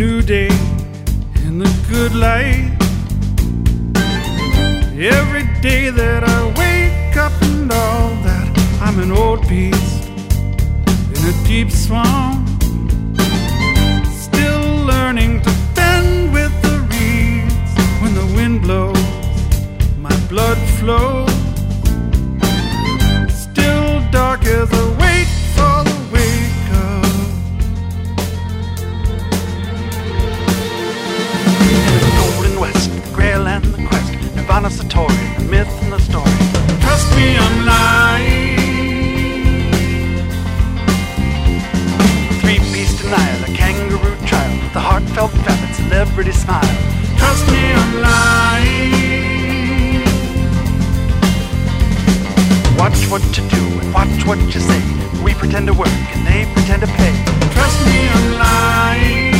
new day in the good light. Every day that I wake up and all that, I'm an old beast in a deep swamp, still learning to bend with the reeds. When the wind blows, my blood flows, still dark as a wait for the wake up. In the golden west, the grail and the quest, Nirvana Satori, the myth and the story. Trust me, I'm lying. Three-piece denial, a kangaroo trial, the heartfelt rabbit, celebrity smile. Trust me, I'm lying. Watch what you do and watch what you say. We pretend to work and they pretend to pay. Trust me, I'm lying.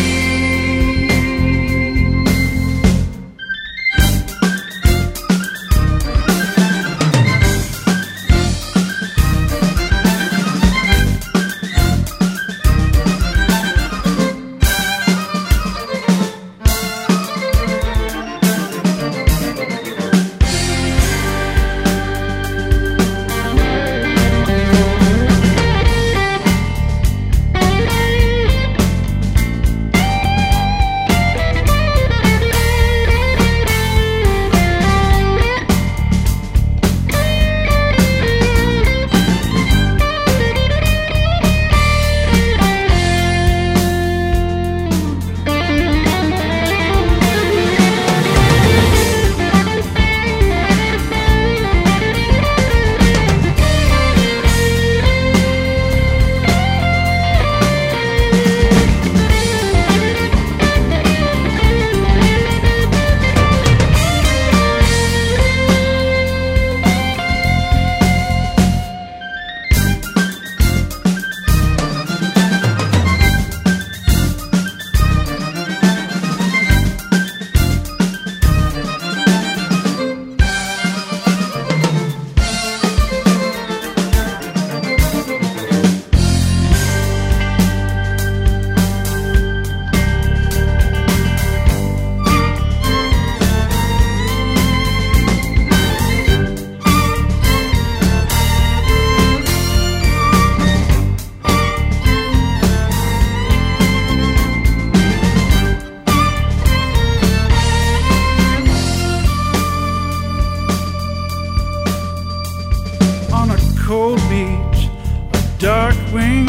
Cold beach, a dark wing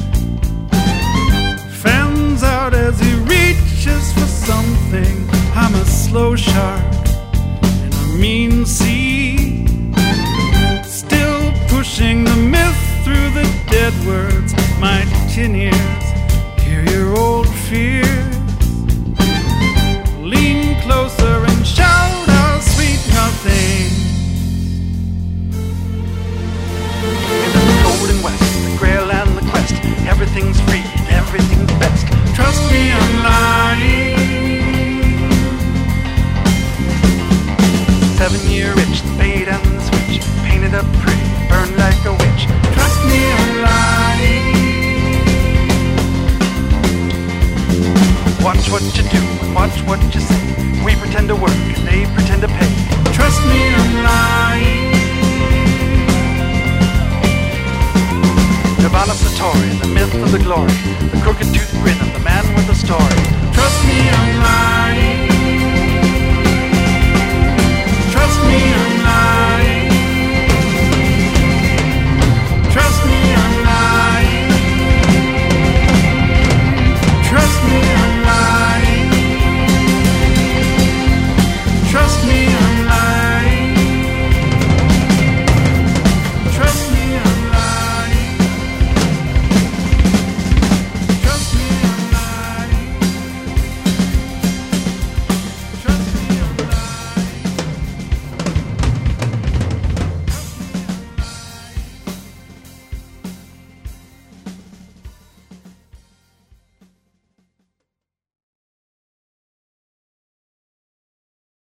fans out as he reaches for something. I'm a slow shark in a mean sea, still pushing the myth through the dead words. My tin ears hear your old fears. Lean closer and shout our sweet nothing. West, the grail and the quest, everything's free and everything's best. Trust me, I'm lying. 7-year itch, the bait and the switch, painted up pretty, burned like a witch. Trust me, I'm lying. Watch what you do and watch what you say. We pretend to work and they pretend to pay. Trust me, I'm lying. Nirvana Satori, the myth of the glory, the crooked tooth grin of the man with the story. Trust me, I'm